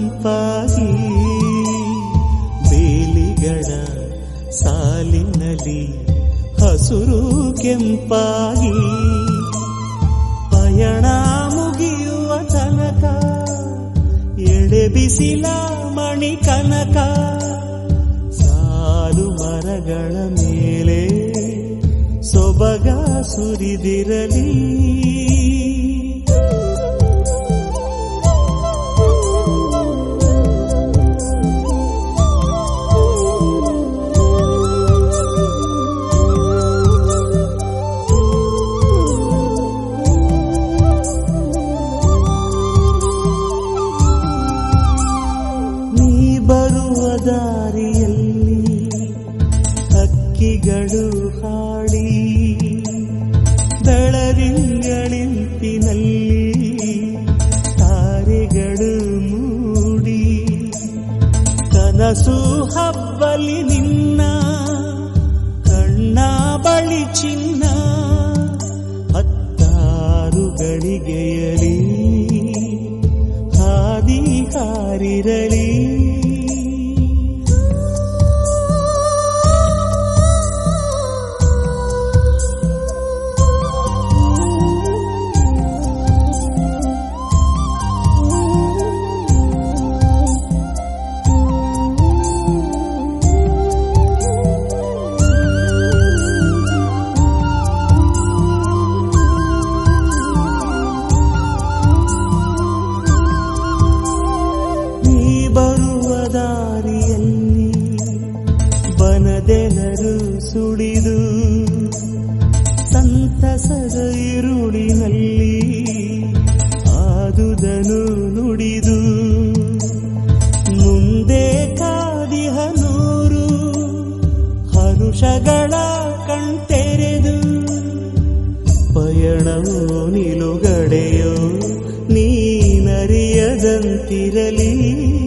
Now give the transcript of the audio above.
ತಂಪಾಗಿ ಬೇಲಿಗಳ ಸಾಲಿನಲ್ಲಿ ಹಸುರು ಕೆಂಪಾಗಿ ಪಯಣ ಮುಗಿಯುವ ತನಕ ಎಳೆ ಬಿಸಿಲ ಮಣಿ ಕನಕ ಸಾಲು ಮರಗಳ ಮೇಲೆ ಸೊಬಗ ಸುರಿದಿರಲಿ ದಾರಿಯಲ್ಲಿ ಹಕ್ಕಿಗಳು ಹಾಡಿ ಬೆಳದಿಂಗಳಿಂಪಿನಲ್ಲಿ ತಾರೆಗಳು ಮೂಡಿ ಕನಸು ಹಬ್ಬಲಿ ನಿನ್ನ ಕಣ್ಣ ಬಳಿ ಚಿನ್ನ ಹತ್ತಾರು ಗಳಿಗೆಯಲಿ ಹಾದಿ ಹಾರಿರಲಿ ದಾರಿಯಲ್ಲಿ ಬನದೆಲರು ಸುಳಿದು ಸಂತಸದ ಇರುಳಿನಲ್ಲಿ ಆದುದನು ನುಡಿದು ಮುಂದೆ ಕಾದಿಹ ನೂರು ಹರುಷಗಳ ಕಣ್ತೆರೆದು ಪಯಣವೋ ನಿಲುಗಡೆಯೋ ನೀನರಿಯದಂತಿರಲಿ